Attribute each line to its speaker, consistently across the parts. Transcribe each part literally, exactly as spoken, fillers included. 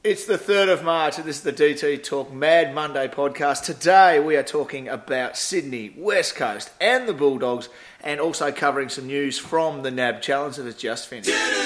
Speaker 1: It's the third of March and this is the D T Talk Mad Monday podcast. Today we are talking about Sydney, West Coast and the Bulldogs, and also covering some news from the N A B Challenge that has just finished.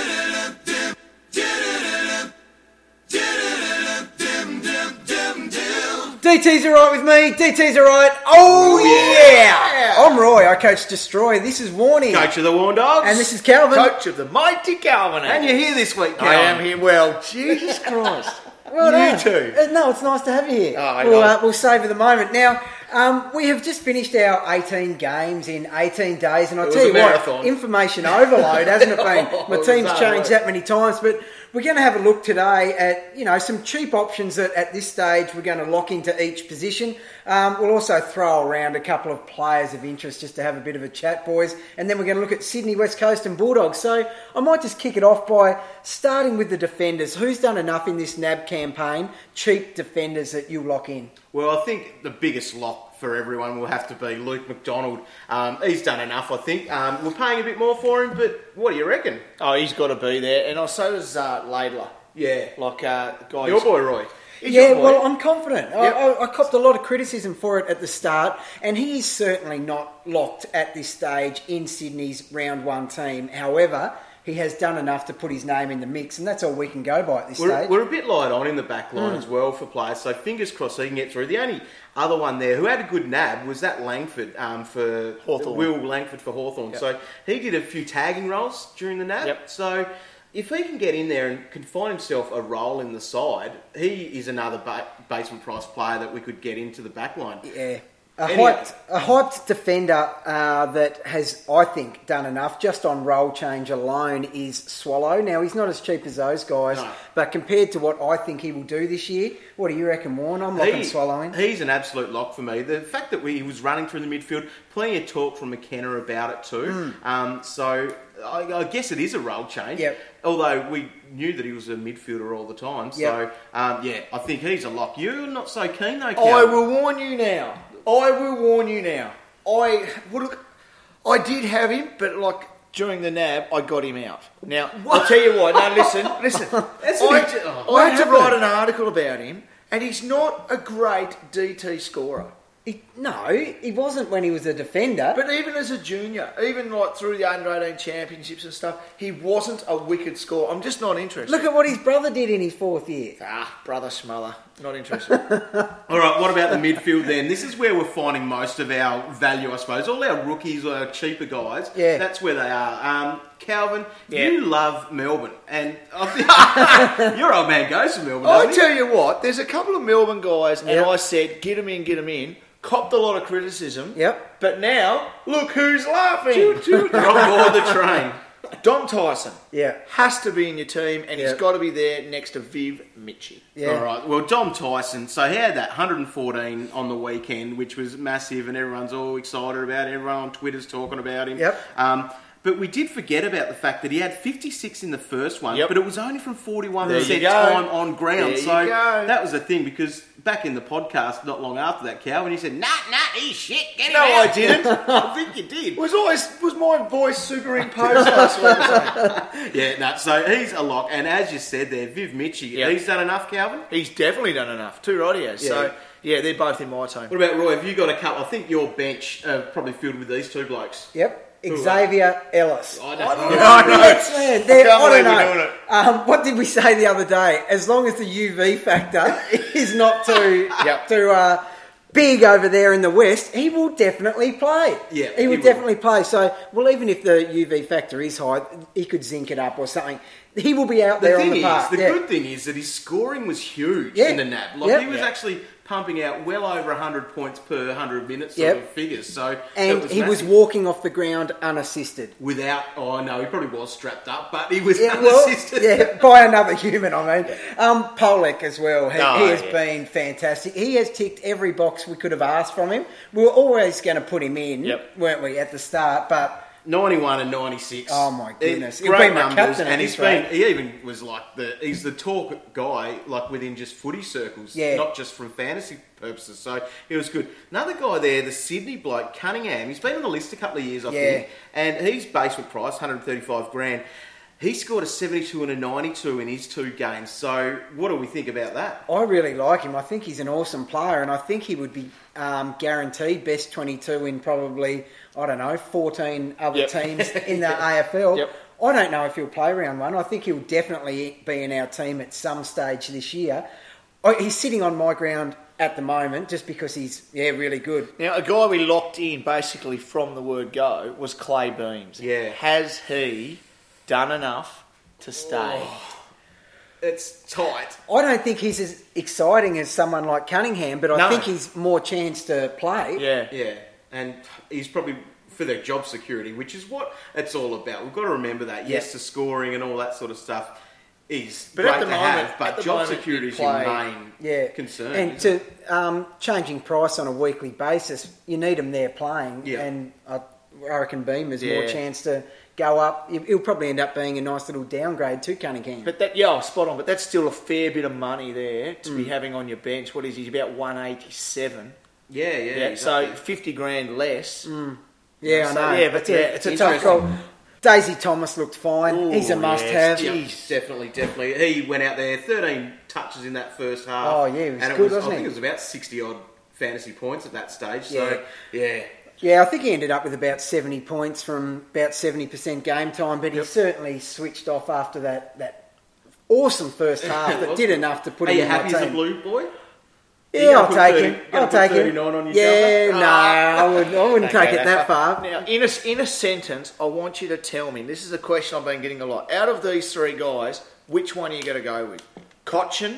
Speaker 2: D T's alright with me, D T's alright. Oh yeah! I'm Roy, I coach Destroy. This is Warnie.
Speaker 3: Coach of the Warn Dogs.
Speaker 2: And this is Calvin.
Speaker 1: Coach of the mighty Calvin.
Speaker 3: And you're here this week, Calvin.
Speaker 1: I am here. Well, Jesus Christ.
Speaker 2: Well
Speaker 1: you
Speaker 2: done.
Speaker 1: too.
Speaker 2: Uh, No, it's nice to have you here.
Speaker 1: Oh, I
Speaker 2: we'll,
Speaker 1: know.
Speaker 2: uh, we'll savour the moment. Now, um, we have just finished our eighteen games in eighteen days, and I'll
Speaker 3: It
Speaker 2: tell
Speaker 3: was
Speaker 2: you
Speaker 3: a
Speaker 2: what,
Speaker 3: marathon.
Speaker 2: information overload, hasn't it been?
Speaker 3: Oh,
Speaker 2: My
Speaker 3: it was
Speaker 2: team's
Speaker 3: hard
Speaker 2: changed
Speaker 3: work.
Speaker 2: that many times, but we're going to have a look today at, you know, some cheap options that at this stage we're going to lock into each position. Um, we'll also throw around a couple of players of interest just to have a bit of a chat, boys. And then we're going to look at Sydney, West Coast and Bulldogs. So I might just kick it off by starting with the defenders. Who's done enough in this N A B campaign? Cheap defenders that you lock in.
Speaker 3: Well, I think the biggest lock for everyone will have to be Luke McDonald. Um, he's done enough, I think. Um, we're paying a bit more for him, but what do you reckon?
Speaker 1: Oh, he's got to be there. And also does uh, Laidler.
Speaker 3: Yeah.
Speaker 1: Like, uh, the guy
Speaker 3: Your boy, Roy.
Speaker 1: He's
Speaker 2: Yeah,
Speaker 1: your boy.
Speaker 2: well, I'm confident. I,
Speaker 1: Yep.
Speaker 2: I, I copped a lot of criticism for it at the start, and he is certainly not locked at this stage in Sydney's round one team. However, he has done enough to put his name in the mix, and that's all we can go by at this
Speaker 3: We're,
Speaker 2: stage.
Speaker 3: we're a bit light on in the back line
Speaker 2: Mm.
Speaker 3: as well for players, so fingers crossed he can get through. The only other one there who had a good nab was that Langford um, for
Speaker 1: Hawthorn.
Speaker 3: Will Langford for Hawthorn.
Speaker 1: Yep.
Speaker 3: So he did a few tagging roles during the nab.
Speaker 1: Yep.
Speaker 3: So if he can get in there and can find himself a role in the side, he is another ba- basement price player that we could get into the back line.
Speaker 2: Yeah. A
Speaker 3: Anyway.
Speaker 2: hyped, a hyped defender uh, that has, I think, done enough just on role change alone is Swallow. Now, he's not as cheap as those guys,
Speaker 3: No.
Speaker 2: but compared to what I think he will do this year, what do you reckon, Warren? I'm locking
Speaker 3: He-
Speaker 2: Swallow in.
Speaker 3: He's an absolute lock for me. The fact that we, he was running through the midfield, plenty of talk from McKenna about it too. Um, so I, I guess it is a role change.
Speaker 2: Yep.
Speaker 3: Although we knew that he was a midfielder all the time. So
Speaker 2: Yep.
Speaker 3: um, yeah, I think he's a lock. You're not so keen though,
Speaker 1: I
Speaker 3: Cal.
Speaker 1: will warn you now. I will warn you now. I well, look, I did have him, but like during the nab, I got him out. Now I'll tell you what. No, listen, listen.
Speaker 3: That's
Speaker 1: I,
Speaker 3: an- oh,
Speaker 1: I
Speaker 2: what
Speaker 1: had to
Speaker 2: happened?
Speaker 1: write an article about him, and he's not a great D T scorer.
Speaker 2: He, no, he wasn't when he was a defender.
Speaker 1: But even as a junior, even like through the under eighteen championships and stuff, he wasn't a wicked scorer. I'm just not interested.
Speaker 2: Look at what his brother did in his fourth year.
Speaker 1: ah, brother Schmuller, not interested.
Speaker 3: All right, what about the midfield then? This is where we're finding most of our value, I suppose. All our rookies, our cheaper guys,
Speaker 2: Yeah.
Speaker 3: that's where they are. Um, Calvin,
Speaker 1: Yeah.
Speaker 3: you love Melbourne, and I think your old man goes to Melbourne.
Speaker 1: I
Speaker 3: doesn't he?
Speaker 1: tell you what, there's a couple of Melbourne guys, and
Speaker 2: Yep.
Speaker 1: I said, get them in, get them in. Copped a lot of criticism.
Speaker 2: Yep.
Speaker 1: But now, look who's laughing.
Speaker 3: They're on board the train.
Speaker 1: Dom Tyson
Speaker 2: Yeah.
Speaker 1: has to be in your team, and he's
Speaker 2: Yep.
Speaker 1: got to be there next to Viv Mitchie.
Speaker 2: Yeah.
Speaker 3: All right. Well, Dom Tyson. So he had that one hundred fourteen on the weekend, which was massive, and everyone's all excited about it. Everyone on Twitter's talking about him.
Speaker 2: Yep.
Speaker 3: Um, but we did forget about the fact that he had fifty-six in the first one,
Speaker 1: Yep.
Speaker 3: but it was only from forty-one
Speaker 1: There
Speaker 3: percent
Speaker 1: you go.
Speaker 3: time on ground.
Speaker 1: There you
Speaker 3: so
Speaker 1: go.
Speaker 3: that was the thing, because back in the podcast, not long after that, Calvin, he said, "Nah, nah, he's shit. Get him
Speaker 1: No,
Speaker 3: out."
Speaker 1: I didn't.
Speaker 3: I think you did.
Speaker 1: Was always was my voice superimposed last week?
Speaker 3: Yeah, no. So he's a lock, and as you said there, Viv Mitchie,
Speaker 1: Yep.
Speaker 3: he's done enough, Calvin.
Speaker 1: He's definitely done enough. Too right he has.
Speaker 3: Yeah.
Speaker 1: So, yeah, they're both in my team.
Speaker 3: What about Roy? Have you got a couple? I think your bench uh, probably filled with these two blokes.
Speaker 2: Yep.
Speaker 3: Who
Speaker 2: Xavier Ellis.
Speaker 3: I
Speaker 1: I
Speaker 3: don't
Speaker 1: know.
Speaker 3: know.
Speaker 1: I know.
Speaker 2: Yes, man. They're-
Speaker 1: can't
Speaker 2: I don't
Speaker 1: believe we're
Speaker 2: know.
Speaker 1: doing it.
Speaker 2: Um, what did we say the other day? As long as the U V factor is not too
Speaker 1: Yep.
Speaker 2: too uh, big over there in the West, he will definitely play.
Speaker 3: Yeah,
Speaker 2: he
Speaker 3: he
Speaker 2: would
Speaker 3: will.
Speaker 2: definitely play. So, well, even if the U V factor is high, he could zinc it up or something. He will be out
Speaker 3: The
Speaker 2: there
Speaker 3: thing
Speaker 2: on the
Speaker 3: is,
Speaker 2: park.
Speaker 3: the
Speaker 2: yeah.
Speaker 3: good thing is that his scoring was huge
Speaker 2: Yeah.
Speaker 3: in the nab. Like
Speaker 2: Yep.
Speaker 3: he was
Speaker 1: Yeah.
Speaker 3: actually pumping out well over one hundred points per one hundred minutes sort
Speaker 2: Yep.
Speaker 3: of figures. So it
Speaker 2: and
Speaker 3: was
Speaker 2: he was
Speaker 3: massive.
Speaker 2: walking off the ground unassisted.
Speaker 3: without. Oh no, he probably was strapped up, but he was
Speaker 2: Yeah, well,
Speaker 3: unassisted.
Speaker 2: yeah, by another human, I mean. Um, Polek as well, he,
Speaker 1: Oh,
Speaker 2: he has
Speaker 1: yeah.
Speaker 2: been fantastic. He has ticked every box we could have asked from him. We were always going to put him in,
Speaker 1: Yep.
Speaker 2: weren't we, at the start, but
Speaker 3: ninety-one and ninety-six.
Speaker 2: Oh, my goodness.
Speaker 3: It,
Speaker 2: He'll
Speaker 3: great
Speaker 2: be my
Speaker 3: numbers,
Speaker 2: captain at
Speaker 3: and he's
Speaker 2: this
Speaker 3: been.
Speaker 2: rate.
Speaker 3: He even was like the. He's the talk guy, like within just footy circles,
Speaker 2: Yeah.
Speaker 3: not just from fantasy purposes. So it was good. Another guy there, the Sydney bloke, Cunningham. He's been on the list a couple of years, I
Speaker 2: Yeah.
Speaker 3: think, and he's basement price, one hundred thirty-five grand. He scored a seventy-two and a ninety-two in his two games. So what do we think about that?
Speaker 2: I really like him. I think he's an awesome player, and I think he would be um, guaranteed best twenty-two in probably, I don't know, fourteen other
Speaker 1: Yep.
Speaker 2: teams in the A F L.
Speaker 1: Yep.
Speaker 2: I don't know if he'll play round one. I think he'll definitely be in our team at some stage this year. I- He's sitting on my ground at the moment just because he's, yeah, really good.
Speaker 1: Now, a guy we locked in basically from the word go was Clay Beams.
Speaker 3: Yeah.
Speaker 1: Has he done enough to stay?
Speaker 3: Oh, it's tight.
Speaker 2: I don't think he's as exciting as someone like Cunningham, but I
Speaker 3: No.
Speaker 2: think he's more chance to play.
Speaker 1: Yeah.
Speaker 3: Yeah, and he's probably for their job security, which is what it's all about. We've got to remember that. Yes, the scoring and all that sort of stuff is
Speaker 1: But
Speaker 3: great
Speaker 1: at the
Speaker 3: to
Speaker 1: moment-
Speaker 3: have, but
Speaker 1: at the
Speaker 3: job
Speaker 1: moment
Speaker 3: security
Speaker 1: you
Speaker 3: is your
Speaker 1: play-
Speaker 3: main
Speaker 2: Yeah,
Speaker 3: concern.
Speaker 2: and
Speaker 3: isn't
Speaker 2: to um, changing price on a weekly basis, you need them there playing.
Speaker 3: Yeah.
Speaker 2: And I, I reckon Beamer's more
Speaker 1: Yeah.
Speaker 2: chance to go up. He'll he'll probably end up being a nice little downgrade to Cunningham.
Speaker 1: But that, yeah, spot on. But that's still a fair bit of money there to
Speaker 3: Mm.
Speaker 1: be having on your bench. What is he? He's about one eighty-seven.
Speaker 3: yeah, yeah.
Speaker 1: Yeah,
Speaker 3: exactly.
Speaker 1: so fifty grand less.
Speaker 2: yeah, I
Speaker 1: so,
Speaker 2: know.
Speaker 1: yeah, but
Speaker 2: it's
Speaker 1: yeah,
Speaker 2: a, it's a tough
Speaker 3: interesting.
Speaker 2: call. Daisy Thomas looked fine.
Speaker 1: Ooh,
Speaker 2: He's a must-have.
Speaker 1: yes,
Speaker 3: Yeah, definitely, definitely. He went out there, thirteen touches in that first half.
Speaker 2: Oh, yeah, he was
Speaker 3: and it
Speaker 2: good,
Speaker 3: was,
Speaker 2: wasn't
Speaker 3: I
Speaker 2: he?
Speaker 3: think it was about sixty odd fantasy points at that stage.
Speaker 2: Yeah.
Speaker 3: So yeah,
Speaker 2: Yeah, I think he ended up with about seventy points from about seventy percent game time, but he certainly switched off after that, that awesome first half that did enough to put
Speaker 3: Are
Speaker 2: him
Speaker 3: you
Speaker 2: in my
Speaker 3: happy as a
Speaker 2: team.
Speaker 3: blue boy?
Speaker 2: Yeah,
Speaker 3: You
Speaker 2: I'll
Speaker 3: gonna put
Speaker 2: take
Speaker 3: thirty
Speaker 2: him.
Speaker 3: gonna
Speaker 2: I'll
Speaker 3: put
Speaker 2: take him.
Speaker 3: thirty-nine on your
Speaker 2: Yeah,
Speaker 3: shoulder?
Speaker 2: no, I wouldn't. I wouldn't
Speaker 1: Don't
Speaker 2: take
Speaker 1: go
Speaker 2: it that far.
Speaker 1: Now, in a, in a sentence, I want you to tell me, this is a question I've been getting a lot. Out of these three guys, which one are you going to go with? Cochin,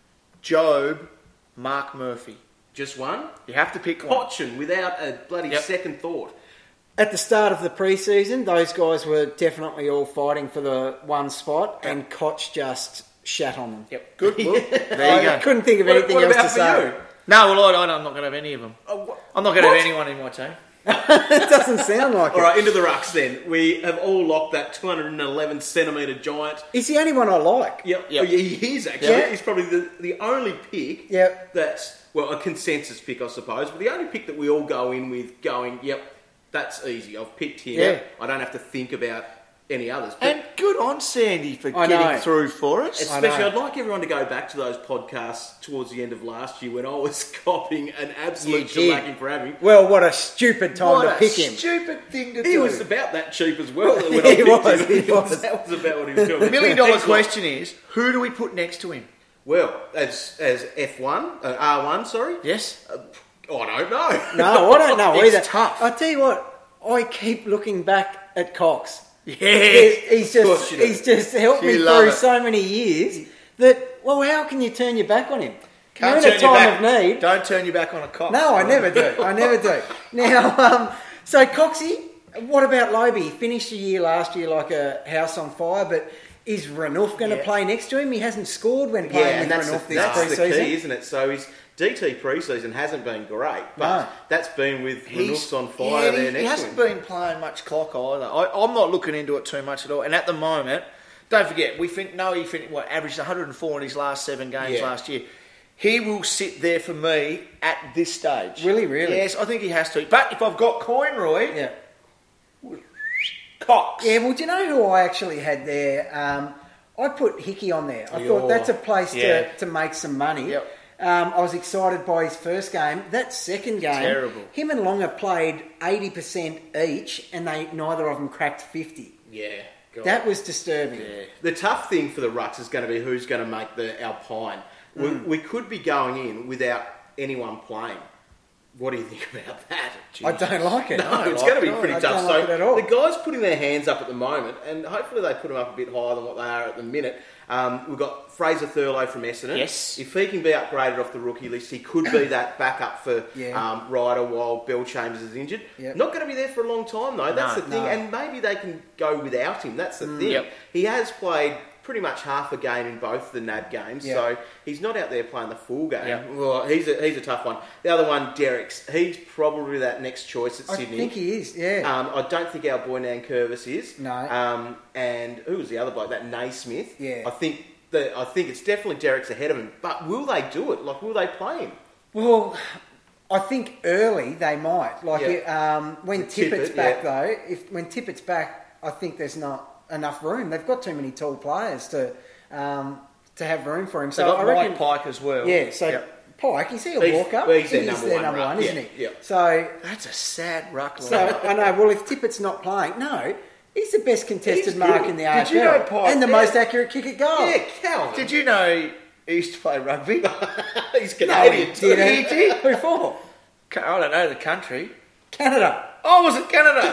Speaker 1: Job, Mark Murphy.
Speaker 3: Just one?
Speaker 1: You have to pick one.
Speaker 3: Cochin, without a bloody
Speaker 1: Yep.
Speaker 3: second thought.
Speaker 2: At the start of the pre-season, those guys were definitely all fighting for the one spot, and Koch just shat on them.
Speaker 1: Yep, good. Well, there
Speaker 2: I
Speaker 1: you go.
Speaker 2: couldn't think of
Speaker 3: What-
Speaker 2: anything
Speaker 3: what
Speaker 2: else
Speaker 3: about
Speaker 2: to
Speaker 3: for
Speaker 2: say.
Speaker 3: you?
Speaker 1: No, well, I, I'm not going to have any of them.
Speaker 3: Oh, what?
Speaker 1: I'm not going to
Speaker 3: What?
Speaker 1: have anyone in my team.
Speaker 2: It doesn't sound like
Speaker 3: All
Speaker 2: it.
Speaker 3: right, into the rucks then. We have all locked that two hundred eleven centimetre giant.
Speaker 2: He's the only one I like.
Speaker 3: Yep.
Speaker 1: Yep.
Speaker 3: Oh, yeah, he is actually.
Speaker 2: Yeah.
Speaker 3: He's probably the, the only pick
Speaker 2: Yep.
Speaker 3: that's, well, a consensus pick, I suppose, but the only pick that we all go in with going, yep, that's easy. I've picked him.
Speaker 2: Yeah.
Speaker 3: I don't have to think about any others. But
Speaker 1: And good on Sandy for
Speaker 2: I
Speaker 1: getting
Speaker 2: know.
Speaker 1: through for us.
Speaker 3: especially,
Speaker 2: I know.
Speaker 3: I'd like everyone to go back to those podcasts towards the end of last year when I was copying an absolute
Speaker 2: You did.
Speaker 3: shellacking for having.
Speaker 2: Well, what a stupid time
Speaker 1: What
Speaker 2: to
Speaker 1: a
Speaker 2: pick him.
Speaker 1: stupid thing to
Speaker 3: He
Speaker 1: do.
Speaker 3: was about that cheap as well. When
Speaker 2: He
Speaker 3: I picked
Speaker 2: was,
Speaker 3: him.
Speaker 2: he was.
Speaker 3: That was about what he was doing.
Speaker 1: The million dollar
Speaker 3: Excellent.
Speaker 1: question is, who do we put next to him?
Speaker 3: Well, as as F one, uh, R one, sorry.
Speaker 1: Yes?
Speaker 3: Uh, I don't know.
Speaker 2: No, I don't know
Speaker 1: It's
Speaker 2: either.
Speaker 1: tough.
Speaker 2: I tell you what, I keep looking back at Cox.
Speaker 1: Yes.
Speaker 2: He's
Speaker 3: Of course
Speaker 2: just
Speaker 3: you do.
Speaker 2: he's just helped me
Speaker 1: You love
Speaker 2: through
Speaker 1: it.
Speaker 2: so many years that, well, how can you turn your back on him?
Speaker 1: Can't
Speaker 2: You're in
Speaker 1: turn
Speaker 2: a
Speaker 1: your
Speaker 2: time
Speaker 1: back.
Speaker 2: of need.
Speaker 1: Don't turn your back on a cop.
Speaker 2: No, I never do. I never do. Now, um, so Coxie, what about Lobe? He finished the year last year like a house on fire, but is Renouf going to
Speaker 1: Yeah.
Speaker 2: play next to him? He hasn't scored when
Speaker 3: Yeah,
Speaker 2: playing
Speaker 3: and
Speaker 2: with
Speaker 3: that's,
Speaker 2: Renouf
Speaker 3: the,
Speaker 2: this
Speaker 3: that's the
Speaker 2: pre-season.
Speaker 3: key, isn't it? So his D T pre-season hasn't been great, but
Speaker 2: No.
Speaker 3: that's been with
Speaker 1: He's
Speaker 3: Renouf's on
Speaker 1: yeah,
Speaker 3: fire
Speaker 1: he,
Speaker 3: there
Speaker 1: he
Speaker 3: next to
Speaker 1: hasn't
Speaker 3: him.
Speaker 1: been playing much clock either. I, I'm not looking into it too much at all. And at the moment, don't forget, we fin- know he fin- what, averaged one hundred four in his last seven games
Speaker 3: Yeah.
Speaker 1: last year. He will sit there for me at this stage.
Speaker 2: Will he really?
Speaker 1: Yes, I think he has to. But if I've got Coinroy,
Speaker 2: Yeah.
Speaker 1: Cox.
Speaker 2: Yeah, well, do you know who I actually had there? Um, I put Hickey on there. I
Speaker 1: Yo.
Speaker 2: thought that's a place
Speaker 1: Yeah.
Speaker 2: to, to make some money.
Speaker 1: Yep.
Speaker 2: Um, I was excited by his first game. That second game,
Speaker 1: Terrible.
Speaker 2: him and Longer played eighty percent each, and they neither of them cracked fifty.
Speaker 3: Yeah. God.
Speaker 2: That was disturbing.
Speaker 1: Yeah.
Speaker 3: The tough thing for the Rucks is going to be who's going to make the Alpine. We,
Speaker 2: Mm.
Speaker 3: we could be going in without anyone playing. What do you think about that?
Speaker 2: I don't like it.
Speaker 3: No,
Speaker 2: I don't
Speaker 3: it's
Speaker 2: like
Speaker 3: going to
Speaker 2: it
Speaker 3: be
Speaker 2: at
Speaker 3: pretty
Speaker 2: all. I
Speaker 3: tough.
Speaker 2: don't like
Speaker 3: So
Speaker 2: it at all.
Speaker 3: the guys putting their hands up at the moment, and hopefully they put them up a bit higher than what they are at the minute. Um, we've got Fraser Thurlow from Essendon.
Speaker 1: Yes.
Speaker 3: If he can be upgraded off the rookie list, he could be that backup for
Speaker 2: Yeah.
Speaker 3: um, Ryder while Bill Chambers is injured.
Speaker 2: Yep.
Speaker 3: Not going to be there for a long time though. That's
Speaker 1: No.
Speaker 3: the thing,
Speaker 2: No.
Speaker 3: and maybe they can go without him. That's the thing.
Speaker 1: Yep.
Speaker 3: He has played pretty much half a game in both the N A B games,
Speaker 2: Yeah.
Speaker 3: so he's not out there playing the full game.
Speaker 1: Yeah.
Speaker 3: Well, he's a, he's a tough one. The other one, Derricks. He's probably that next choice at
Speaker 2: I
Speaker 3: Sydney.
Speaker 2: think he is, yeah.
Speaker 3: Um, I don't think our boy Nankervis is.
Speaker 2: No.
Speaker 3: Um, and who was the other bloke? That Naismith.
Speaker 2: Yeah.
Speaker 3: I think that I think it's definitely Derricks ahead of him. But will they do it? Like, will they play him?
Speaker 2: Well, I think early they might. Like
Speaker 3: Yeah.
Speaker 2: it, um, when
Speaker 3: The
Speaker 2: Tippett's
Speaker 3: Tippett,
Speaker 2: back,
Speaker 3: yeah.
Speaker 2: though, if when Tippett's back, I think there's not enough room. They've got too many tall players to um, to have room for him.
Speaker 1: So
Speaker 2: So
Speaker 1: got
Speaker 2: I
Speaker 1: Mike
Speaker 2: reckon,
Speaker 1: Pike as well.
Speaker 2: Yeah, so
Speaker 1: Yep.
Speaker 2: Pike, is he a
Speaker 3: He's-
Speaker 2: walk-up?
Speaker 3: well, he's their
Speaker 2: He is
Speaker 3: number
Speaker 2: their
Speaker 3: one
Speaker 2: number
Speaker 3: ruck,
Speaker 2: one, isn't
Speaker 3: yeah,
Speaker 2: he?
Speaker 3: yeah.
Speaker 2: So,
Speaker 1: That's a sad ruck line.
Speaker 2: so I know, well, if Tippett's not playing, no, he's the best contested
Speaker 3: He's
Speaker 2: mark
Speaker 3: good.
Speaker 2: in the
Speaker 1: Did
Speaker 2: A F L.
Speaker 1: you know Pike-
Speaker 2: and the
Speaker 1: yeah.
Speaker 2: most accurate kick at goal.
Speaker 3: Yeah, Calvin.
Speaker 1: Did you know he used to play rugby?
Speaker 3: He's
Speaker 2: No,
Speaker 3: Canadian.
Speaker 2: he
Speaker 3: too.
Speaker 2: did.
Speaker 1: He did.
Speaker 2: Who for?
Speaker 1: I don't know the country.
Speaker 2: Canada.
Speaker 1: Oh, was it Canada?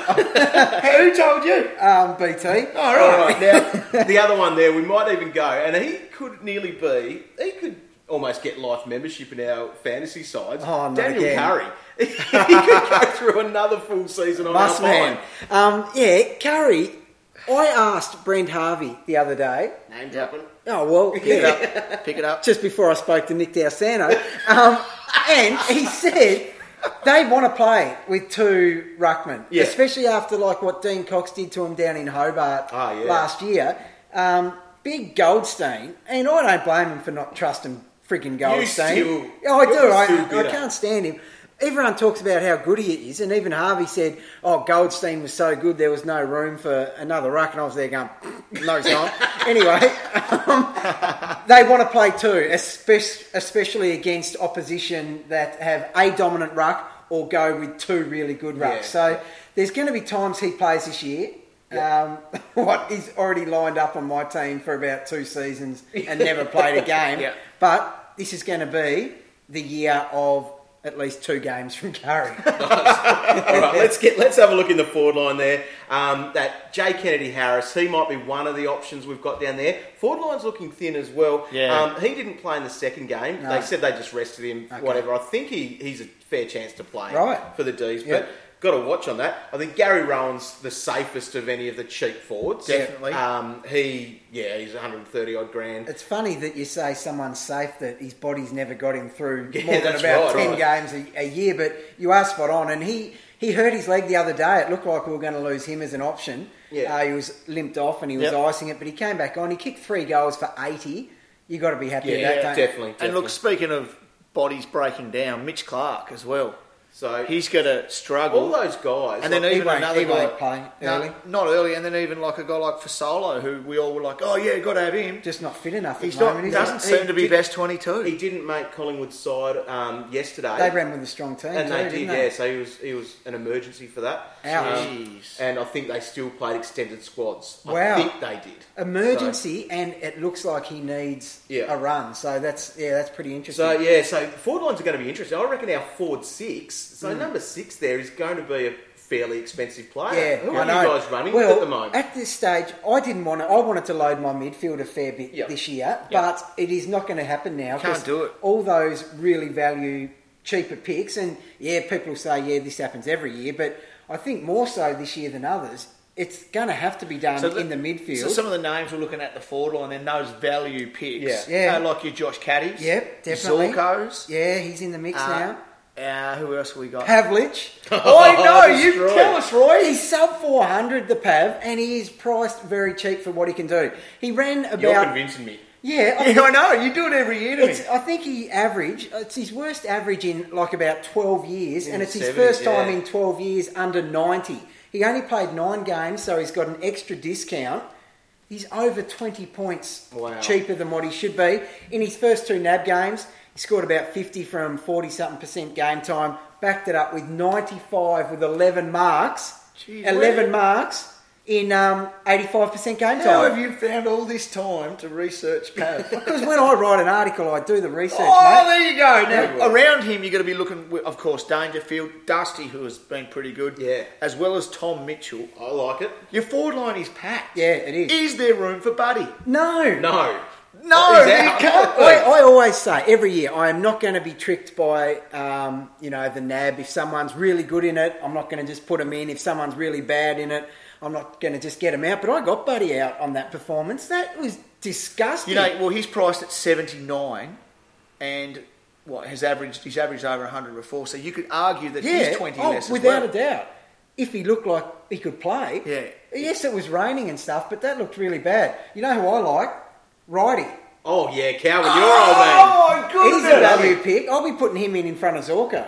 Speaker 1: Who told you?
Speaker 2: Um, B T.
Speaker 1: Oh,
Speaker 3: All
Speaker 1: right.
Speaker 3: right, now the other one there, we might even go, and he could nearly be, he could almost get life membership in our fantasy sides.
Speaker 2: Oh, not
Speaker 3: Daniel
Speaker 2: again.
Speaker 3: Curry. he could go through another full season on
Speaker 2: Must
Speaker 3: our
Speaker 2: man.
Speaker 3: line.
Speaker 2: Um, yeah, Curry. I asked Brent Harvey the other day.
Speaker 3: Name dropping.
Speaker 2: Oh well,
Speaker 1: Pick it
Speaker 2: yeah,
Speaker 1: up. Pick it up.
Speaker 2: just before I spoke to Nick D'Alsano, um, and he said they want to play with two ruckmen,
Speaker 3: Yeah.
Speaker 2: especially after like what Dean Cox did to him down in Hobart
Speaker 3: Oh, yeah.
Speaker 2: last year. Um, big Goldstein, and I don't blame him for not trusting frigging Goldstein.
Speaker 3: still-
Speaker 2: yeah, I do.
Speaker 3: you're
Speaker 2: I,
Speaker 3: still
Speaker 2: I
Speaker 3: bitter.
Speaker 2: can't stand him. Everyone talks about how good he is, and even Harvey said, "Oh, Goldstein was so good, there was no room for another ruck." And I was there going, "No, it's not." Anyway, um, they want to play too, especially, especially against opposition that have a dominant ruck or go with two really good rucks.
Speaker 3: Yeah.
Speaker 2: So there's going to be times he plays this year. Um, what he's already lined up on my team for about two seasons and never played a game.
Speaker 1: Yeah.
Speaker 2: But this is going to be the year of at least two games from Curry.
Speaker 3: All right, let's get let's have a look in the forward line there. Um, that J Kennedy Harris, he might be one of the options we've got down there. Forward line's looking thin as well.
Speaker 1: Yeah.
Speaker 3: Um, he didn't play in the second game.
Speaker 2: No.
Speaker 3: They said they just rested him.
Speaker 2: Okay.
Speaker 3: Whatever. I think he, he's a fair chance to play
Speaker 2: Right.
Speaker 3: for the D's.
Speaker 2: Yeah.
Speaker 3: But got to watch on that. I think Gary Rowan's the safest of any of the cheap forwards.
Speaker 1: Definitely.
Speaker 3: Um, he yeah, he's one hundred thirty odd grand.
Speaker 2: It's funny that you say someone's safe, that his body's never got him through
Speaker 3: Yeah,
Speaker 2: more than
Speaker 3: that's
Speaker 2: about
Speaker 3: right,
Speaker 2: ten
Speaker 3: right.
Speaker 2: games a, a year, but you are spot on. And he, he hurt his leg the other day. It looked like we were going to lose him as an option.
Speaker 3: Yeah.
Speaker 2: Uh, he was limped off and he was
Speaker 1: Yep.
Speaker 2: icing it, but he came back on. He kicked three goals for eighty. you got to be happy
Speaker 3: Yeah,
Speaker 2: with that, don't you?
Speaker 3: definitely,
Speaker 1: And
Speaker 3: definitely.
Speaker 1: look, speaking of bodies breaking down, Mitch Clark as well.
Speaker 3: So
Speaker 1: He's going to struggle.
Speaker 3: all those guys.
Speaker 1: And then
Speaker 3: like-
Speaker 2: He
Speaker 1: even
Speaker 2: won't-
Speaker 1: another
Speaker 2: he
Speaker 1: guy,
Speaker 2: won't play
Speaker 1: No,
Speaker 2: early.
Speaker 1: not early, and then even like a guy like Fasolo, who we all were like, oh yeah, got to have him.
Speaker 2: Just not fit enough at
Speaker 1: He's
Speaker 2: the
Speaker 1: not.
Speaker 2: moment, is
Speaker 1: Doesn't
Speaker 2: he?
Speaker 1: seem to be
Speaker 3: He-
Speaker 1: best twenty-two.
Speaker 3: he didn't make Collingwood's side um, yesterday.
Speaker 2: They ran with a strong team
Speaker 3: and
Speaker 2: too,
Speaker 3: they
Speaker 2: didn't
Speaker 3: did,
Speaker 2: they?
Speaker 3: yeah. So he was he was an emergency for that.
Speaker 2: Ouch.
Speaker 1: Jeez.
Speaker 3: And I think they still played extended squads.
Speaker 2: Wow.
Speaker 3: I think they did.
Speaker 2: Emergency, and it looks like he needs
Speaker 3: Yeah.
Speaker 2: a run. So that's yeah, that's pretty interesting.
Speaker 3: So yeah, so forward lines are going to be interesting. I reckon our forward six. So number six there is going to be a fairly expensive player.
Speaker 2: Yeah,
Speaker 3: Who
Speaker 2: I
Speaker 3: are
Speaker 2: know.
Speaker 3: you guys running
Speaker 2: well,
Speaker 3: at the moment?
Speaker 2: At this stage, I didn't want to. I wanted to load my midfield a fair bit
Speaker 3: Yep.
Speaker 2: this year,
Speaker 3: Yep.
Speaker 2: but it is not going to happen now.
Speaker 1: Can't
Speaker 2: 'cause
Speaker 1: do it.
Speaker 2: All those really value cheaper picks, and yeah, people say yeah, this happens every year, but I think more so this year than others. It's going to have to be done
Speaker 1: So
Speaker 2: in the
Speaker 1: the-
Speaker 2: midfield.
Speaker 1: So some of the names we're looking at the forward line, then those value picks.
Speaker 3: Yeah.
Speaker 2: Yeah.
Speaker 1: You know, like your Josh Caddies.
Speaker 2: Yep, definitely.
Speaker 1: Zorkos.
Speaker 2: yeah, he's in the mix
Speaker 1: Uh,
Speaker 2: now.
Speaker 1: Uh, who else have we got?
Speaker 2: Pavlich.
Speaker 1: Oh, I know. You
Speaker 3: Destroyed.
Speaker 1: tell us, Roy.
Speaker 2: He's sub four hundred, the Pav, and he is priced very cheap for what he can do. He ran
Speaker 3: You're
Speaker 2: about...
Speaker 3: convincing me.
Speaker 2: Yeah, I
Speaker 1: Yeah, I know. You do it every year to me.
Speaker 2: It's, I think he averaged, it's his worst average in like about twelve years,
Speaker 3: In
Speaker 2: and
Speaker 3: the
Speaker 2: it's his
Speaker 3: seventies,
Speaker 2: first time
Speaker 3: yeah.
Speaker 2: in twelve years under ninety. He only played nine games, so he's got an extra discount. He's over twenty points
Speaker 3: Wow.
Speaker 2: cheaper than what he should be. In his first two N A B games, he scored about fifty from forty-something percent game time, backed it up with ninety-five with eleven marks.
Speaker 1: Gee,
Speaker 2: eleven
Speaker 1: where-
Speaker 2: marks in um, eighty-five percent game time.
Speaker 1: How have you found all this time to research Pav?
Speaker 2: Because when I write an article, I do the research,
Speaker 1: Oh,
Speaker 2: mate.
Speaker 1: there you go. Now,
Speaker 3: Yeah.
Speaker 1: around him, you've got to be looking, wi- of course, Dangerfield, Dusty, who has been pretty good,
Speaker 3: Yeah.
Speaker 1: as well as Tom Mitchell.
Speaker 3: I like it.
Speaker 1: Your forward line is packed.
Speaker 2: Yeah, it is.
Speaker 1: Is there room for Buddy?
Speaker 2: No.
Speaker 3: No.
Speaker 1: No,
Speaker 3: He's
Speaker 1: you
Speaker 3: out.
Speaker 1: can't.
Speaker 2: I, I always say every year I am not going to be tricked by um, you know the N A B. If someone's really good in it, I'm not going to just put them in. If someone's really bad in it, I'm not going to just get them out. But I got Buddy out on that performance. That was disgusting.
Speaker 1: You know, well, he's priced at seventy-nine, and what has averaged? He's averaged over one hundred before. So you could argue that
Speaker 2: yeah,
Speaker 1: he's twenty
Speaker 2: oh,
Speaker 1: less.
Speaker 2: without
Speaker 1: as well.
Speaker 2: a doubt. If he looked like he could play,
Speaker 1: Yeah.
Speaker 2: Yes, it was raining and stuff, but that looked really bad. You know who I like? Righty.
Speaker 3: Oh yeah, Calvin, your old man.
Speaker 1: Oh my goodness!
Speaker 2: He's a value pick. I'll be putting him in in front of Zorko.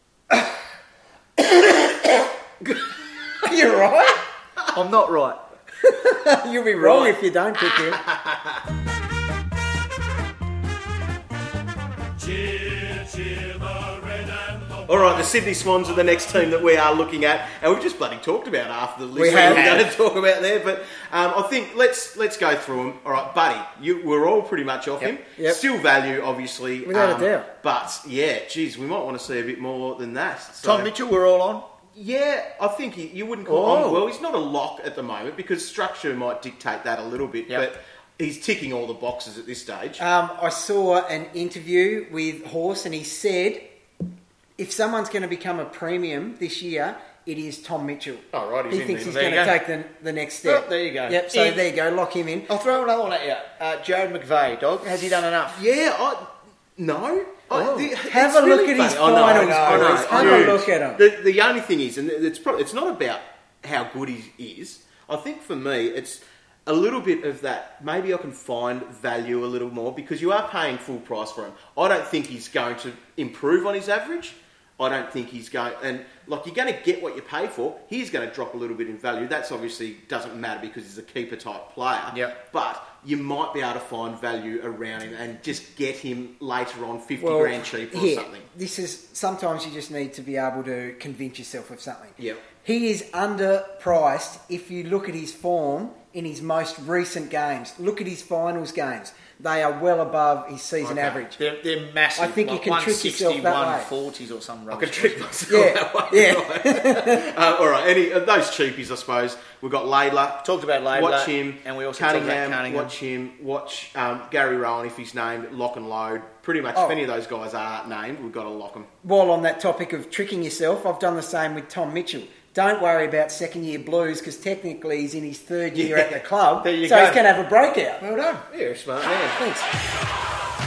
Speaker 2: You're right.
Speaker 1: I'm not right.
Speaker 2: You'll be wrong
Speaker 3: Right.
Speaker 2: if you don't pick him.
Speaker 4: Cheer, cheer the red and the
Speaker 3: All right, the Sydney Swans are the next team that we are looking at, and we've just bloody talked about after the list.
Speaker 2: We have.
Speaker 3: We're going to talk about there, but um, I think let's let's go through them. All right, Buddy, you, we're all pretty much off him.
Speaker 2: Yep.
Speaker 3: Still value, obviously,
Speaker 2: Without a doubt.
Speaker 3: But yeah, geez, we might want to see a bit more than that. So,
Speaker 1: Tom Mitchell, we're all on.
Speaker 3: Yeah, I think he, you wouldn't call him.
Speaker 1: Oh.
Speaker 3: Well, he's not a lock at the moment because structure might dictate that a little bit,
Speaker 1: Yep.
Speaker 3: but he's ticking all the boxes at this stage.
Speaker 2: Um, I saw an interview with Horse, and he said, if someone's going to become a premium this year, it is Tom Mitchell.
Speaker 1: Oh, right, he's
Speaker 2: he
Speaker 1: in
Speaker 2: thinks
Speaker 1: there.
Speaker 2: he's
Speaker 1: There
Speaker 2: going
Speaker 1: you
Speaker 2: to
Speaker 1: go.
Speaker 2: take the, the next step.
Speaker 1: Oh, there you go.
Speaker 2: Yep, so
Speaker 1: In-
Speaker 2: there you go, lock him in.
Speaker 1: I'll throw another one at you. Uh, Jared McVeigh, dog. Has he done enough?
Speaker 3: Yeah, I no.
Speaker 1: Oh.
Speaker 3: I, the,
Speaker 2: Have
Speaker 3: it's
Speaker 2: a look
Speaker 3: really
Speaker 2: at his
Speaker 3: funny. I know,
Speaker 2: finals,
Speaker 3: I know,
Speaker 2: boys.
Speaker 3: I
Speaker 2: Have
Speaker 3: know.
Speaker 2: a look at him.
Speaker 3: The, the only thing is, and it's probably, it's not about how good he is. I think for me, it's a little bit of that. Maybe I can find value a little more because you are paying full price for him. I don't think he's going to improve on his average. I don't think he's going, and like you're going to get what you pay for. He's going to drop a little bit in value. That's obviously doesn't matter because he's a keeper type player.
Speaker 1: Yep.
Speaker 3: But you might be able to find value around him and just get him later on fifty
Speaker 2: Well,
Speaker 3: grand cheaper or
Speaker 2: here,
Speaker 3: something.
Speaker 2: This is sometimes you just need to be able to convince yourself of something.
Speaker 3: Yep.
Speaker 2: He is underpriced if you look at his form in his most recent games. Look at his finals games. They are well above his season
Speaker 3: Okay.
Speaker 2: average.
Speaker 1: They're, they're massive.
Speaker 2: I think you
Speaker 1: like
Speaker 2: can trick yourself that way.
Speaker 1: one forties or some
Speaker 3: I
Speaker 1: rubbish.
Speaker 3: can trick myself
Speaker 2: Yeah,
Speaker 3: that way.
Speaker 2: yeah.
Speaker 3: uh, all right, any of those cheapies, I suppose. We've got Laidler.
Speaker 1: Talked about Laidler,
Speaker 3: Watch him.
Speaker 1: and we also talked about
Speaker 3: Cunningham.
Speaker 1: Cunningham.
Speaker 3: Watch him. Watch um, Gary Rowan if he's named. Lock and load. Pretty much,
Speaker 2: Oh.
Speaker 3: if any of those guys are named, we've got to lock them.
Speaker 2: While on that topic of tricking yourself, I've done the same with Tom Mitchell. Don't worry about second year blues because technically he's in his third year
Speaker 3: Yeah.
Speaker 2: at the club,
Speaker 1: There you
Speaker 2: so
Speaker 1: go.
Speaker 2: he's going to have a breakout.
Speaker 1: Well done.
Speaker 3: Yeah, you're a smart man.
Speaker 2: Thanks.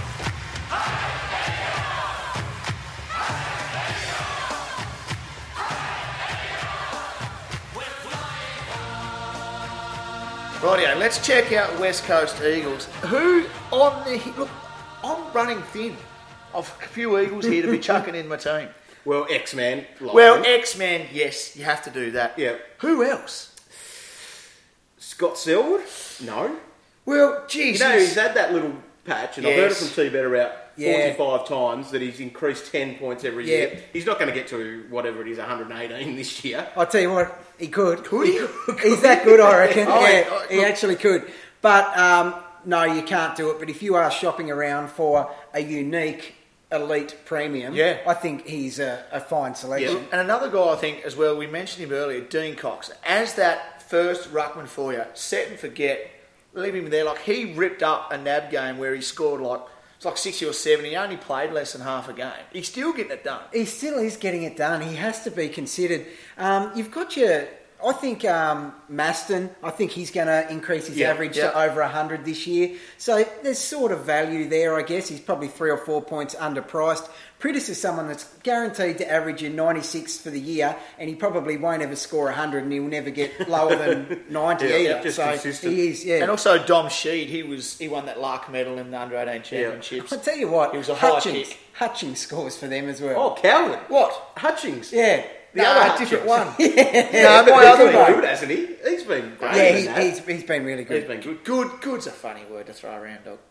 Speaker 1: Rightio, let's check out West Coast Eagles. Who on the look? I'm running thin. I've a few Eagles here to be chucking in my team.
Speaker 3: Well, X-Man. Like
Speaker 1: Well,
Speaker 3: him.
Speaker 1: X-Men, yes, you have to do that.
Speaker 3: Yeah.
Speaker 1: Who else?
Speaker 3: Scott Selwood? No.
Speaker 1: Well,
Speaker 3: You
Speaker 1: geez,
Speaker 3: know,
Speaker 1: he's-
Speaker 3: he's had that little patch, and I've heard it
Speaker 1: Yes.
Speaker 3: from T-Bet about
Speaker 2: Yeah.
Speaker 3: forty-five times that he's increased ten points every
Speaker 2: Yeah.
Speaker 3: year. He's not going to get to whatever it is, one hundred eighteen this year.
Speaker 2: I'll tell you what, he could.
Speaker 1: Could he?
Speaker 2: He's that good, I reckon.
Speaker 1: Oh,
Speaker 2: yeah,
Speaker 1: oh,
Speaker 2: he actually could. But um, no, you can't do it. But if you are shopping around for a unique elite premium,
Speaker 1: Yeah.
Speaker 2: I think he's a, a fine selection.
Speaker 3: Yeah.
Speaker 1: And another guy I think as well, we mentioned him earlier, Dean Cox. As that first ruckman for you, set and forget, leave him there. Like he ripped up a N A B game where he scored like, it's like sixty or seventy. He only played less than half a game. He's still getting it done.
Speaker 2: He still is getting it done. He has to be considered. Um, you've got your, I think um, Maston, I think he's going to increase his
Speaker 1: Yeah,
Speaker 2: average
Speaker 1: yeah.
Speaker 2: to over one hundred this year. So there's sort of value there, I guess. He's probably three or four points underpriced. Pritis is someone that's guaranteed to average you ninety-six for the year, and he probably won't ever score one hundred, and he'll never get lower than ninety
Speaker 3: Yeah,
Speaker 2: either.
Speaker 3: just
Speaker 2: so
Speaker 3: consistent.
Speaker 2: he is, yeah.
Speaker 1: And also Dom Sheed, he was he won that Lark medal in the under eighteen championships.
Speaker 2: I'll tell you what,
Speaker 1: He was a high
Speaker 2: Hutchings,
Speaker 1: kick.
Speaker 2: Hutchings scores for them as well.
Speaker 3: Oh, Cowan.
Speaker 1: What?
Speaker 3: Hutchings.
Speaker 2: Yeah.
Speaker 3: The
Speaker 1: Nah,
Speaker 3: other
Speaker 1: a different
Speaker 3: Hutchings.
Speaker 1: one.
Speaker 2: Yeah,
Speaker 1: No, my
Speaker 3: He's
Speaker 1: other
Speaker 3: been
Speaker 1: one.
Speaker 3: good, hasn't he? He's been great.
Speaker 2: Yeah,
Speaker 3: in
Speaker 2: he,
Speaker 3: that.
Speaker 2: he's, he's been really good.
Speaker 3: He's been good.
Speaker 1: Good, good's a funny word to throw around, dog.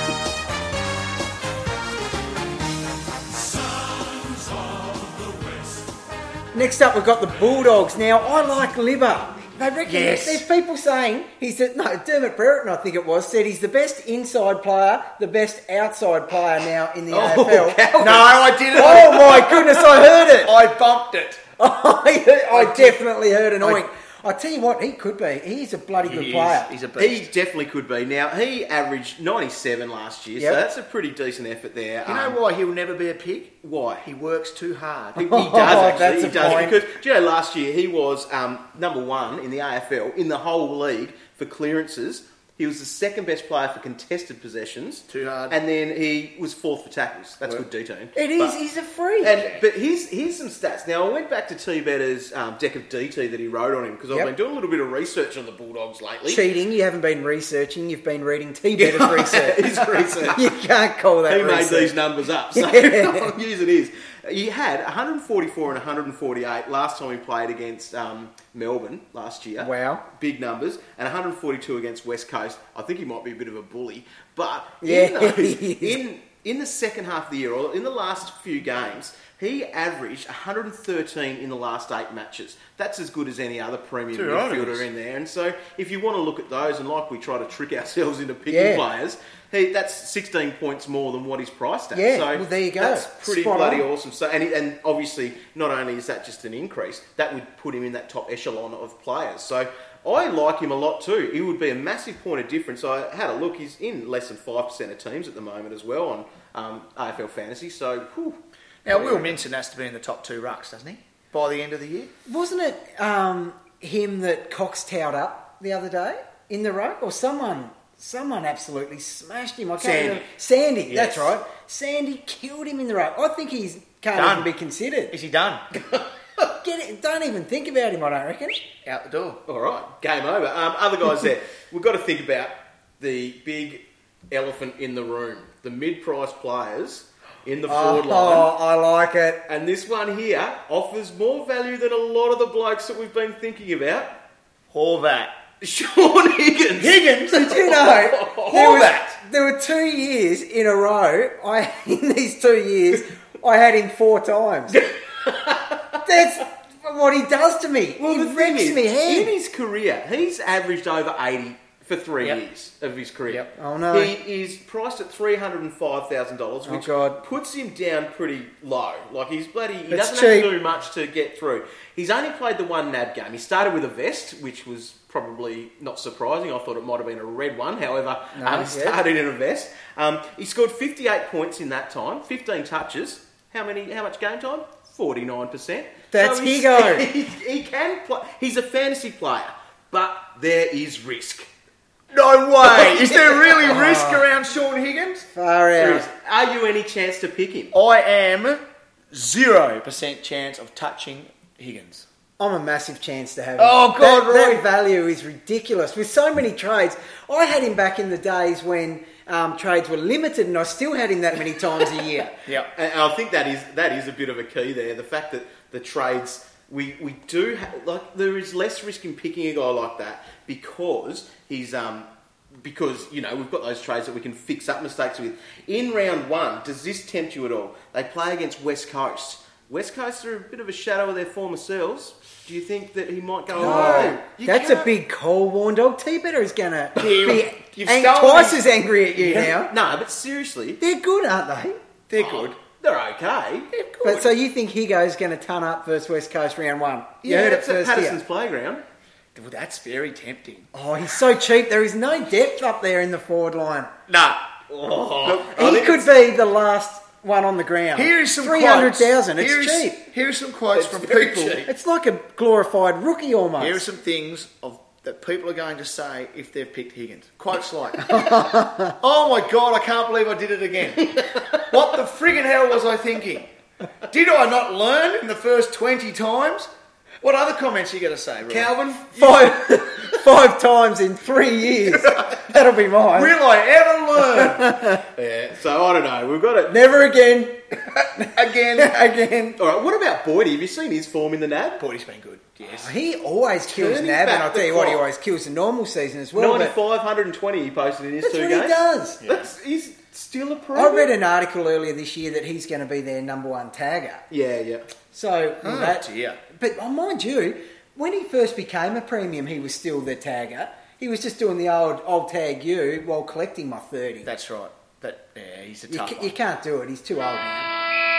Speaker 4: sons of the West.
Speaker 2: Next up, we've got the Bulldogs. Now, I like Libba. They reckon
Speaker 1: Yes.
Speaker 2: there's people saying he's the, no Dermot Brereton, I think it was, said he's the best inside player, the best outside player now in the
Speaker 3: Oh,
Speaker 2: A F L.
Speaker 3: Calvin.
Speaker 1: No, I didn't.
Speaker 2: Oh my goodness, I heard it.
Speaker 1: I bumped it.
Speaker 2: I, I
Speaker 1: did-
Speaker 2: definitely heard an
Speaker 1: I-
Speaker 2: oink. I tell you what, he could be. He's a bloody good
Speaker 1: He is.
Speaker 2: player.
Speaker 1: He's a
Speaker 3: He
Speaker 1: beast.
Speaker 3: definitely could be. Now, he averaged ninety-seven last year,
Speaker 2: Yep.
Speaker 3: so that's a pretty decent effort there.
Speaker 1: You know
Speaker 3: Um,
Speaker 1: why he'll never be a pig?
Speaker 3: Why?
Speaker 1: He works too hard.
Speaker 3: He, he
Speaker 2: Oh,
Speaker 3: does actually.
Speaker 2: that's
Speaker 3: He
Speaker 2: a
Speaker 3: does
Speaker 2: point.
Speaker 3: because do you know last year he was um, number one in the A F L in the whole league for clearances. He was the second best player for contested possessions.
Speaker 1: Too hard.
Speaker 3: And then he was fourth for tackles. That's
Speaker 1: Well,
Speaker 3: good D team.
Speaker 2: It is.
Speaker 3: But-
Speaker 2: He's a freak.
Speaker 3: And, but here's here's some stats. Now I went back to T Better's um, deck of D T that he wrote on him because I've
Speaker 2: Yep.
Speaker 3: been doing a little bit of research on the Bulldogs lately.
Speaker 2: Cheating. You haven't been researching. You've been reading T-Better's research.
Speaker 3: His research.
Speaker 2: You can't call that
Speaker 3: He made
Speaker 2: research.
Speaker 3: these numbers up, so
Speaker 2: Yeah.
Speaker 3: I'm using his. He had one forty-four and one forty-eight last time he played against um, Melbourne last year.
Speaker 2: Wow.
Speaker 3: Big numbers. And one forty-two against West Coast. I think he might be a bit of a bully. But
Speaker 2: Yeah,
Speaker 3: in, those,
Speaker 2: he is.
Speaker 3: in, in the second half of the year, or in the last few games, he averaged one thirteen in the last eight matches. That's as good as any other premium
Speaker 1: Too right it
Speaker 3: midfielder
Speaker 1: is.
Speaker 3: in there. And so if you want to look at those, and like we try to trick ourselves into picking
Speaker 2: Yeah.
Speaker 3: players, he, that's sixteen points more than what he's priced at.
Speaker 2: Yeah,
Speaker 3: so
Speaker 2: well, there you go.
Speaker 3: That's pretty
Speaker 2: Spot
Speaker 3: bloody
Speaker 2: on.
Speaker 3: awesome. So, and, he- and obviously, not only is that just an increase, that would put him in that top echelon of players. So I like him a lot too. He would be a massive point of difference. I had a look. He's in less than five percent of teams at the moment as well on um, A F L Fantasy. So, whew.
Speaker 1: Now, Will Minson has to be in the top two rucks, doesn't he? By the end of the year?
Speaker 2: Wasn't it um, him that Cox towed up the other day in the ruck? Or someone someone absolutely smashed him. I can't
Speaker 3: Sandy.
Speaker 2: remember. Sandy,
Speaker 3: Yes.
Speaker 2: that's right. Sandy killed him in the ruck. I think he's can't
Speaker 1: Done.
Speaker 2: even be considered.
Speaker 1: Is he done?
Speaker 2: Get it, don't even think about him, I don't reckon.
Speaker 1: Out the door.
Speaker 3: All right, game over. Um, other guys there. We've got to think about the big elephant in the room. The mid-price players in the forward
Speaker 2: Oh,
Speaker 3: line.
Speaker 2: I like it.
Speaker 3: And this one here offers more value than a lot of the blokes that we've been thinking about.
Speaker 1: Horvat.
Speaker 3: Sean Higgins.
Speaker 2: Higgins, did you know? there, was,
Speaker 1: Horvat.
Speaker 2: there were two years in a row. I in these two years, I had him four times. That's what he does to me.
Speaker 3: Well,
Speaker 2: he
Speaker 3: the thing
Speaker 2: wrecks
Speaker 3: is,
Speaker 2: me
Speaker 3: in
Speaker 2: head.
Speaker 3: his career, he's averaged over eighty for three
Speaker 1: Yep.
Speaker 3: years of his career.
Speaker 1: Yep.
Speaker 2: Oh, no.
Speaker 3: He is priced at three hundred and five thousand dollars,
Speaker 2: Oh,
Speaker 3: which
Speaker 2: God.
Speaker 3: puts him down pretty low. Like he's bloody, he
Speaker 2: It's
Speaker 3: doesn't have
Speaker 2: cheap.
Speaker 3: to do much to get through. He's only played the one N A B game. He started with a vest, which was probably not surprising. I thought it might have been a red one. However,
Speaker 2: No,
Speaker 3: um, he
Speaker 2: yeah.
Speaker 3: started in a vest. Um, he scored fifty-eight points in that time, fifteen touches. How many? How much game time? forty-nine percent.
Speaker 2: That's
Speaker 3: he's-
Speaker 2: Higo.
Speaker 3: He, he can play. He's a fantasy player, but there is risk.
Speaker 1: No way! Is there really risk around Sean Higgins?
Speaker 2: Far
Speaker 3: There
Speaker 2: out.
Speaker 3: is. Are you any chance to pick him?
Speaker 1: I am zero percent chance of touching Higgins.
Speaker 2: I'm a massive chance to have him.
Speaker 1: Oh, God,
Speaker 2: that,
Speaker 1: Roy.
Speaker 2: that value is ridiculous. With so many trades, I had him back in the days when um, trades were limited, and I still had him that many times a year.
Speaker 1: Yep.
Speaker 3: And I think that is that is a bit of a key there. The fact that the trades we we do ha- like there is less risk in picking a guy like that because he's um because you know we've got those trades that we can fix up mistakes with. In round one, does this tempt you at all? They play against West Coast. West Coast are a bit of a shadow of their former selves. Do you think that he might go?
Speaker 2: No,
Speaker 3: You
Speaker 2: that's a
Speaker 3: can't-
Speaker 2: big coal worn dog. T-Better is going to
Speaker 1: You-
Speaker 2: be
Speaker 1: you've
Speaker 2: ang-
Speaker 1: stolen
Speaker 2: twice
Speaker 1: me.
Speaker 2: as angry at you now.
Speaker 3: No, but seriously,
Speaker 2: They're good, aren't they?
Speaker 1: They're good.
Speaker 3: they're okay.
Speaker 2: But so you think Higo's going to ton up versus West Coast round one? You
Speaker 3: Yeah,
Speaker 2: heard it
Speaker 3: it's at
Speaker 2: first
Speaker 3: Patterson's
Speaker 2: here.
Speaker 3: playground.
Speaker 1: Well, that's very tempting.
Speaker 2: Oh, he's so cheap. There is no depth up there in the forward line.
Speaker 1: Nah.
Speaker 3: Look, I
Speaker 2: He
Speaker 3: think
Speaker 2: could
Speaker 3: it's-
Speaker 2: be the last one on the ground.
Speaker 1: Here is some
Speaker 2: three hundred thousand.
Speaker 1: quotes.
Speaker 2: It's
Speaker 1: Here is-
Speaker 2: cheap.
Speaker 1: Here are some quotes
Speaker 3: It's
Speaker 1: from
Speaker 3: very
Speaker 1: people.
Speaker 3: cheap.
Speaker 2: It's like a glorified rookie almost.
Speaker 1: Here are some things of that people are going to say if they've picked Higgins. Quotes like, "Oh my God, I can't believe I did it again. What the friggin' hell was I thinking? Did I not learn in the first twenty times?" What other comments are you going to say, Roy?
Speaker 3: Calvin,
Speaker 2: Five, five times in three years. That'll be mine.
Speaker 1: Will I ever learn
Speaker 3: yeah. So I don't know. We've got it.
Speaker 2: Never again.
Speaker 1: again?
Speaker 2: again.
Speaker 3: All right. What about Boydie? Have you seen his form in the N A B?
Speaker 1: Boydie's been good. Yes.
Speaker 2: He always kills
Speaker 3: Turning
Speaker 2: Nab, and
Speaker 3: back
Speaker 2: I'll tell
Speaker 3: the
Speaker 2: you what, he
Speaker 3: clock.
Speaker 2: always kills the normal season as well. but
Speaker 3: Ninety-five, one hundred twenty. He posted in his
Speaker 2: That's
Speaker 3: two
Speaker 2: what
Speaker 3: games.
Speaker 2: he does.
Speaker 3: That's he's still a pro.
Speaker 2: I read an article earlier this year that he's going to be their number one tagger.
Speaker 3: Yeah, yeah.
Speaker 2: So
Speaker 1: Oh,
Speaker 2: that,
Speaker 1: dear.
Speaker 2: but oh, mind you, when he first became a premium, he was still the tagger. He was just doing the old old tag you while collecting my thirty.
Speaker 1: That's right. But yeah, he's a
Speaker 2: You,
Speaker 1: tough
Speaker 2: ca-
Speaker 1: one.
Speaker 2: you can't do it. He's too old now.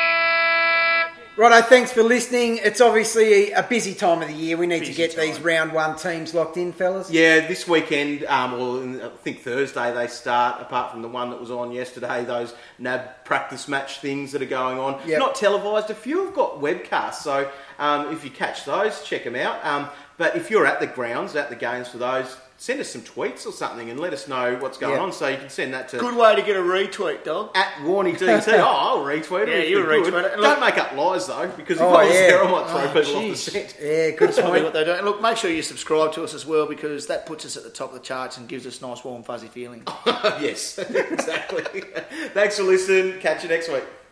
Speaker 2: Righto, thanks for listening. It's obviously a busy time of the year. We need
Speaker 1: Busy
Speaker 2: to get
Speaker 1: time.
Speaker 2: these round one teams locked in, fellas.
Speaker 3: Yeah, this weekend, um, or in, I think Thursday they start, apart from the one that was on yesterday, those N A B practice match things that are going on.
Speaker 2: Yep.
Speaker 3: Not televised. A few have got webcasts, so um, if you catch those, check them out. Um, but if you're at the grounds, at the games for those, send us some tweets or something and let us know what's going
Speaker 2: Yep.
Speaker 3: on, so you can send that to...
Speaker 1: Good way to get a retweet, dog.
Speaker 3: At Warnie D T. Oh, I'll retweet it.
Speaker 1: Yeah,
Speaker 3: if
Speaker 1: you
Speaker 3: they're
Speaker 1: retweet
Speaker 3: good.
Speaker 1: it. And
Speaker 3: Don't
Speaker 1: look-
Speaker 3: make up lies, though, because if
Speaker 2: Oh,
Speaker 3: I was
Speaker 2: yeah.
Speaker 3: there, I might throw
Speaker 1: Oh,
Speaker 3: people off the
Speaker 1: jeez.
Speaker 3: scent.
Speaker 2: Yeah, good
Speaker 1: That's probably
Speaker 2: point.
Speaker 1: what they do. And look, make sure you subscribe to us as well because that puts us at the top of the charts and gives us nice, warm, fuzzy feelings.
Speaker 3: Yes, exactly. Thanks for listening. Catch you next week.